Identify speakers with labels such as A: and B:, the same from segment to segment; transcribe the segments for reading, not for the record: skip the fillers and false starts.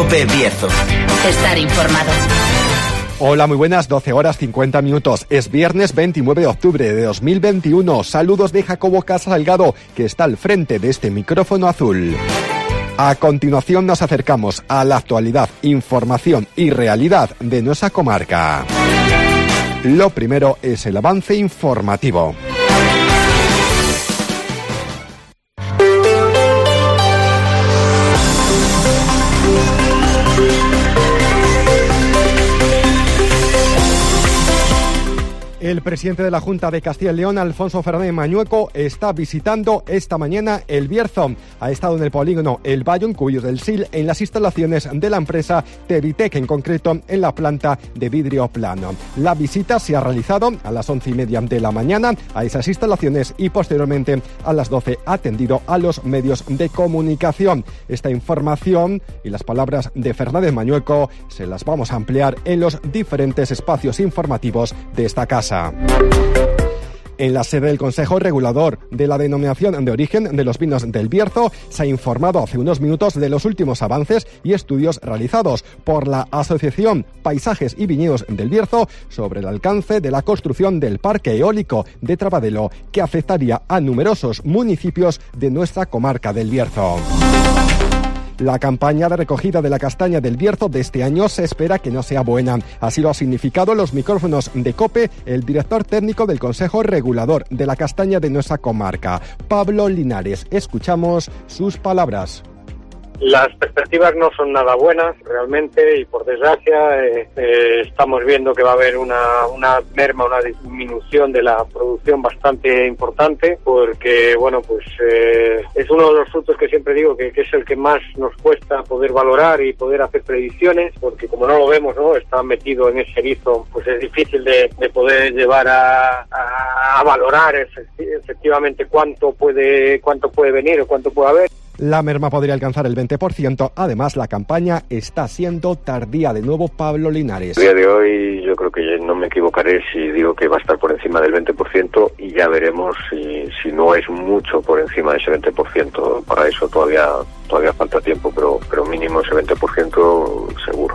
A: COPE Bierzo.
B: Estar informado.
C: Hola, muy buenas, 12 horas 50 minutos. Es viernes 29 de octubre de 2021. Saludos de Jacobo Casa Salgado, que está al frente de este micrófono azul. A continuación nos acercamos a la actualidad, información y realidad de nuestra comarca. Lo primero es el avance informativo. El presidente de la Junta de Castilla y León, Alfonso Fernández Mañueco, está visitando esta mañana el Bierzo. Ha estado en el polígono El Bayo, en Cuyos del Sil, en las instalaciones de la empresa Teritec, en concreto en la planta de vidrio plano. La visita se ha realizado a las 11:30 de la mañana a esas instalaciones y posteriormente a las 12 ha atendido a los medios de comunicación. Esta información y las palabras de Fernández Mañueco se las vamos a ampliar en los diferentes espacios informativos de esta casa. En la sede del Consejo Regulador de la Denominación de Origen de los Vinos del Bierzo se ha informado hace unos minutos de los últimos avances y estudios realizados por la Asociación Paisajes y Viñedos del Bierzo sobre el alcance de la construcción del parque eólico de Trabadelo, que afectaría a numerosos municipios de nuestra comarca del Bierzo. La campaña de recogida de la castaña del Bierzo de este año se espera que no sea buena. Así lo ha significado en los micrófonos de COPE el director técnico del Consejo Regulador de la Castaña de nuestra comarca, Pablo Linares. Escuchamos sus palabras.
D: Las perspectivas no son nada buenas realmente y por desgracia estamos viendo que va a haber una merma, una disminución de la producción bastante importante porque bueno pues es uno de los frutos que siempre digo que es el que más nos cuesta poder valorar y poder hacer predicciones porque como no lo vemos, ¿no? Está metido en ese erizo, pues es difícil de poder llevar a valorar efectivamente cuánto puede venir o cuánto puede haber.
C: La merma podría alcanzar el 20%. Además, la campaña está siendo tardía. De nuevo, Pablo Linares.
E: A día de hoy yo creo que no me equivocaré si digo que va a estar por encima del 20% y ya veremos si no es mucho por encima de ese 20%. Para eso todavía falta tiempo, pero mínimo ese 20% seguro.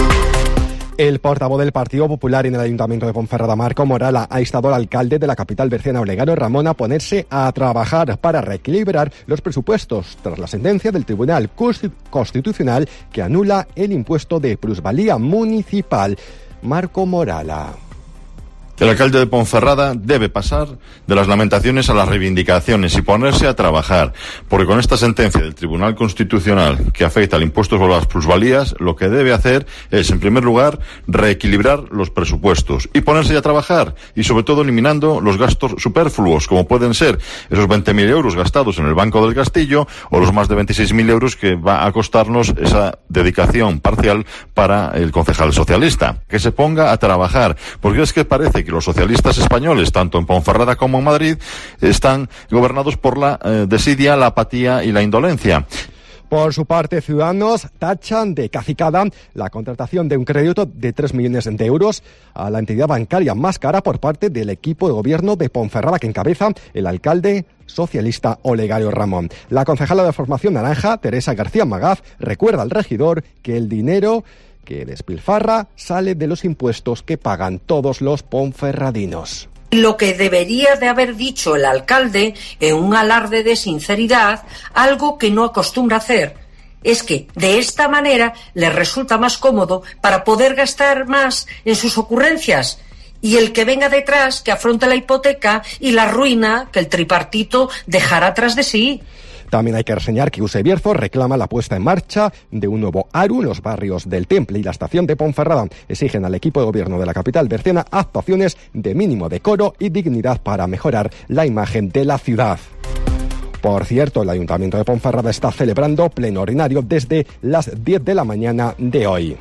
C: El portavoz del Partido Popular en el Ayuntamiento de Ponferrada, Marco Morala, ha instado al alcalde de la capital berciana, Olegario Ramón, a ponerse a trabajar para reequilibrar los presupuestos tras la sentencia del Tribunal Constitucional que anula el impuesto de plusvalía municipal. Marco Morala.
F: El alcalde de Ponferrada debe pasar de las lamentaciones a las reivindicaciones y ponerse a trabajar, porque con esta sentencia del Tribunal Constitucional que afecta al impuesto sobre las plusvalías, lo que debe hacer es, en primer lugar, reequilibrar los presupuestos y ponerse a trabajar, y sobre todo eliminando los gastos superfluos, como pueden ser esos 20.000 euros gastados en el Banco del Castillo o los más de 26.000 euros que va a costarnos esa dedicación parcial para el concejal socialista. Que se ponga a trabajar, porque es que parece que los socialistas españoles, tanto en Ponferrada como en Madrid, están gobernados por la desidia, la apatía y la indolencia.
C: Por su parte, Ciudadanos tachan de cacicada la contratación de un crédito de 3 millones de euros a la entidad bancaria más cara por parte del equipo de gobierno de Ponferrada, que encabeza el alcalde socialista Olegario Ramón. La concejala de Formación Naranja, Teresa García Magaz, recuerda al regidor que el dinero que despilfarra sale de los impuestos que pagan todos los ponferradinos.
G: Lo que debería de haber dicho el alcalde, en un alarde de sinceridad, algo que no acostumbra hacer, es que de esta manera le resulta más cómodo para poder gastar más en sus ocurrencias. Y el que venga detrás, que afronte la hipoteca y la ruina que el tripartito dejará tras de sí.
C: También hay que reseñar que UCE Bierzo reclama la puesta en marcha de un nuevo ARU en los barrios del Temple y la estación de Ponferrada. Exigen al equipo de gobierno de la capital berciana actuaciones de mínimo decoro y dignidad para mejorar la imagen de la ciudad. Por cierto, el Ayuntamiento de Ponferrada está celebrando pleno ordinario desde las 10 de la mañana de hoy.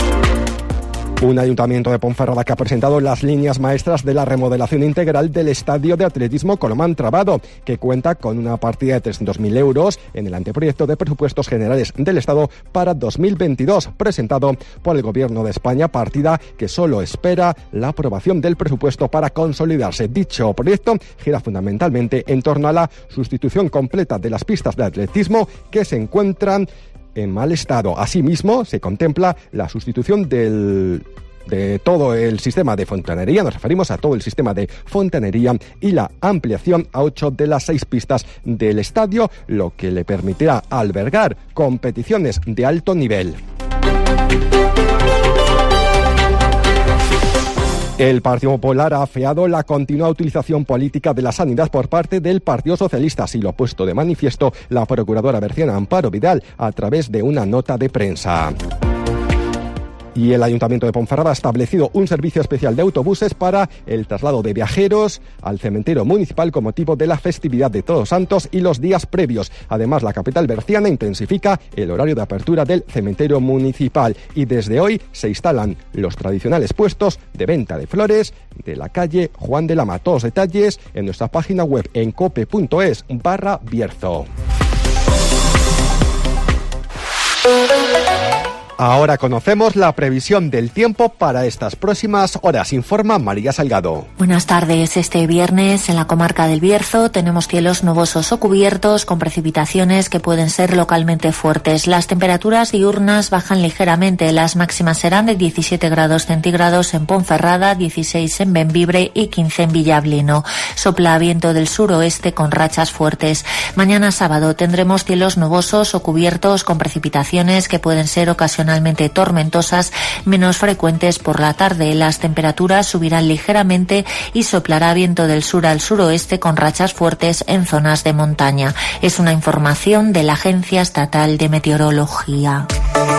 C: Un ayuntamiento de Ponferrada que ha presentado las líneas maestras de la remodelación integral del estadio de atletismo Colomán Trabado, que cuenta con una partida de 300.000 euros en el anteproyecto de presupuestos generales del Estado para 2022, presentado por el Gobierno de España, partida que solo espera la aprobación del presupuesto para consolidarse. Dicho proyecto gira fundamentalmente en torno a la sustitución completa de las pistas de atletismo que se encuentran en mal estado. Asimismo, se contempla la sustitución de todo el sistema de fontanería, nos referimos a todo el sistema de fontanería, y la ampliación a 8 de las 6 pistas del estadio, lo que le permitirá albergar competiciones de alto nivel. El Partido Popular ha afeado la continua utilización política de la sanidad por parte del Partido Socialista, así lo ha puesto de manifiesto la procuradora berciana Amparo Vidal a través de una nota de prensa. Y el Ayuntamiento de Ponferrada ha establecido un servicio especial de autobuses para el traslado de viajeros al cementerio municipal con motivo de la festividad de Todos Santos y los días previos. Además, la capital berciana intensifica el horario de apertura del cementerio municipal y desde hoy se instalan los tradicionales puestos de venta de flores de la calle Juan de Lama. Todos detalles en nuestra página web en cope.es/Bierzo. Ahora conocemos la previsión del tiempo para estas próximas horas. Informa María Salgado.
A: Buenas tardes. Este viernes en la comarca del Bierzo tenemos cielos nubosos o cubiertos con precipitaciones que pueden ser localmente fuertes. Las temperaturas diurnas bajan ligeramente. Las máximas serán de 17 grados centígrados en Ponferrada, 16 en Bembibre y 15 en Villablino. Sopla viento del suroeste con rachas fuertes. Mañana sábado tendremos cielos nubosos o cubiertos con precipitaciones que pueden ser ocasionalmente tormentosas, menos frecuentes por la tarde. Las temperaturas subirán ligeramente y soplará viento del sur al suroeste con rachas fuertes en zonas de montaña. Es una información de la Agencia Estatal de Meteorología.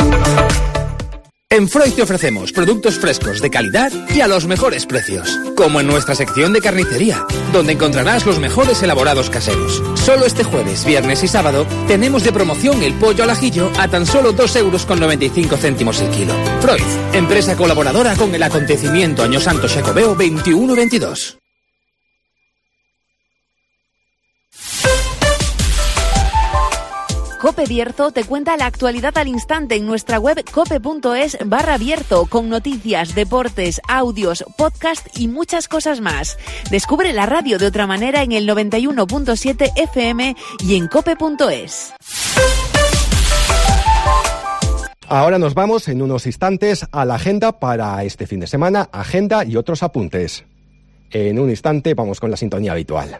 B: En Freud te ofrecemos productos frescos de calidad y a los mejores precios, como en nuestra sección de carnicería, donde encontrarás los mejores elaborados caseros. Solo este jueves, viernes y sábado tenemos de promoción el pollo al ajillo a tan solo 2,95 € el kilo. Freud, empresa colaboradora con el acontecimiento Año Santo Xacobeo 21-22.
H: Cope Bierzo te cuenta la actualidad al instante en nuestra web cope.es/Bierzo, con noticias, deportes, audios, podcast y muchas cosas más. Descubre la radio de otra manera en el 91.7 FM y en cope.es.
C: Ahora nos vamos en unos instantes a la agenda para este fin de semana, agenda y otros apuntes. En un instante vamos con la sintonía habitual.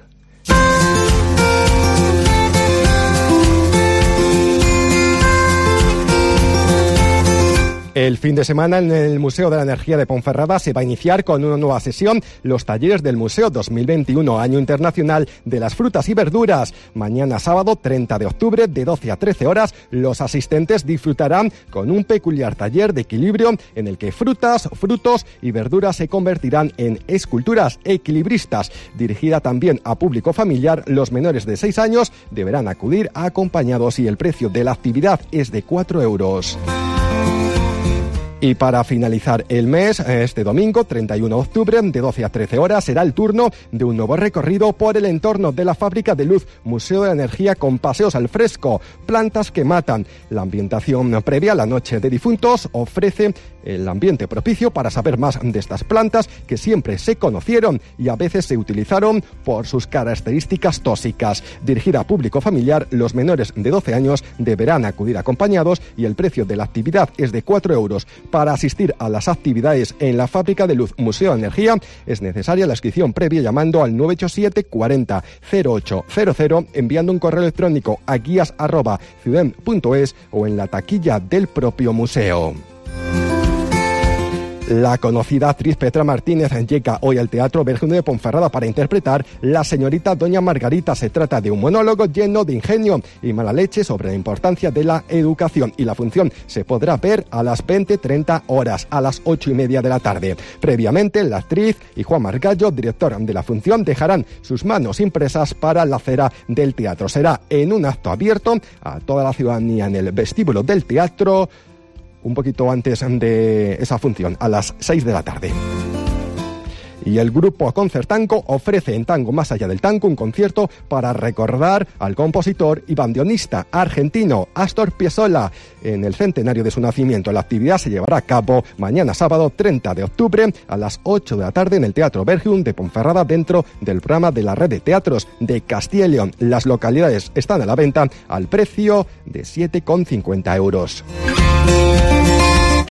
C: El fin de semana en el Museo de la Energía de Ponferrada se va a iniciar con una nueva sesión, los talleres del Museo 2021, Año Internacional de las Frutas y Verduras. Mañana sábado 30 de octubre de 12 a 13 horas, los asistentes disfrutarán con un peculiar taller de equilibrio en el que frutas, frutos y verduras se convertirán en esculturas equilibristas. Dirigida también a público familiar, los menores de 6 años deberán acudir acompañados y el precio de la actividad es de 4 euros. Y para finalizar el mes, este domingo, 31 de octubre, de 12 a 13 horas, será el turno de un nuevo recorrido por el entorno de la Fábrica de Luz, Museo de la Energía con paseos al fresco, plantas que matan. La ambientación previa a la Noche de Difuntos ofrece el ambiente propicio para saber más de estas plantas que siempre se conocieron y a veces se utilizaron por sus características tóxicas. Dirigida a público familiar, los menores de 12 años deberán acudir acompañados y el precio de la actividad es de 4 euros. Para asistir a las actividades en la Fábrica de Luz Museo de Energía es necesaria la inscripción previa llamando al 987 40 0800, enviando un correo electrónico a guías@ciudem.es o en la taquilla del propio museo. La conocida actriz Petra Martínez llega hoy al Teatro Berjune de Ponferrada para interpretar La señorita Doña Margarita. Se trata de un monólogo lleno de ingenio y mala leche sobre la importancia de la educación, y la función se podrá ver a las 20:30 horas, a las 8:30 de la tarde. Previamente, la actriz y Juan Margallo, director de la función, dejarán sus manos impresas para la cera del teatro. Será en un acto abierto a toda la ciudadanía en el vestíbulo del teatro, un poquito antes de esa función, a las 6 de la tarde. Y el grupo Concertango ofrece en Tango Más Allá del Tango un concierto para recordar al compositor y bandoneonista argentino Astor Piazzolla en el centenario de su nacimiento. La actividad se llevará a cabo mañana sábado 30 de octubre a las 8 de la tarde en el Teatro Bergium de Ponferrada, dentro del programa de la red de teatros de Castilla y León. Las localidades están a la venta al precio de 7,50 euros.